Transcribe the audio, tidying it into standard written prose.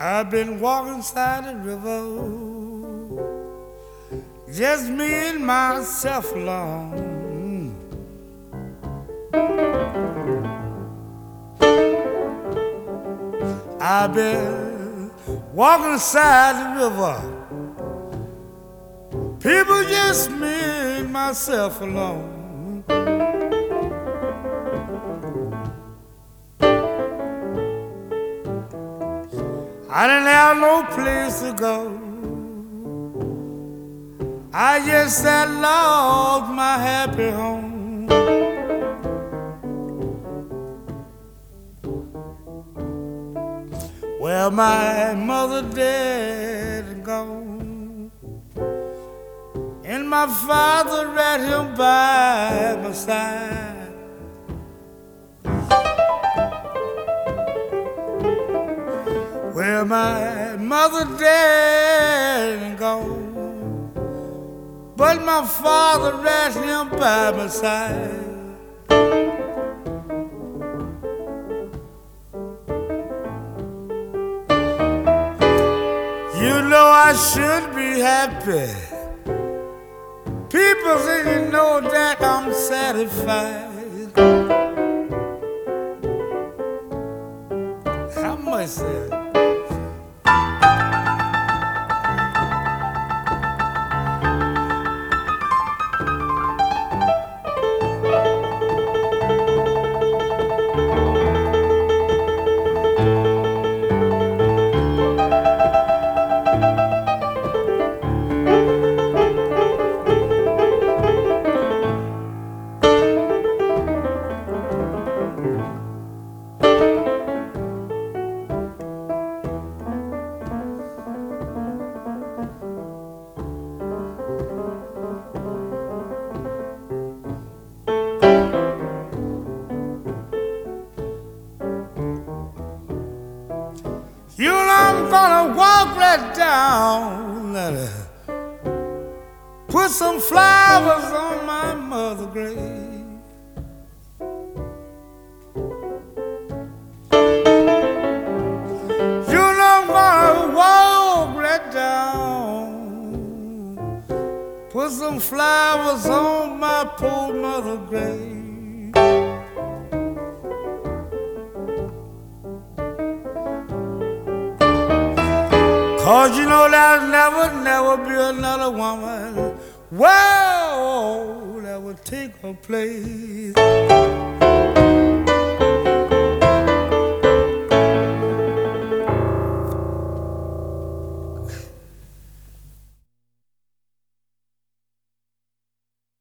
I've been walking side the river, just me and myself alone. I've been walking beside the river, people, just me and myself alone. I didn't have no place to go. I just said, Lord, my happy home. Well, my mother dead and gone, and my father read him by my side. Well, my mother dead and gone, but my father read him by my side. You know I should be happy. People say you know that I'm satisfied. How much is it? You know I'm gonna walk right down and put some flowers on my mother's grave. You know I'm gonna walk right down, put some flowers on my poor mother's grave. Cause you know there'll never be another woman, whoa, that would take her place.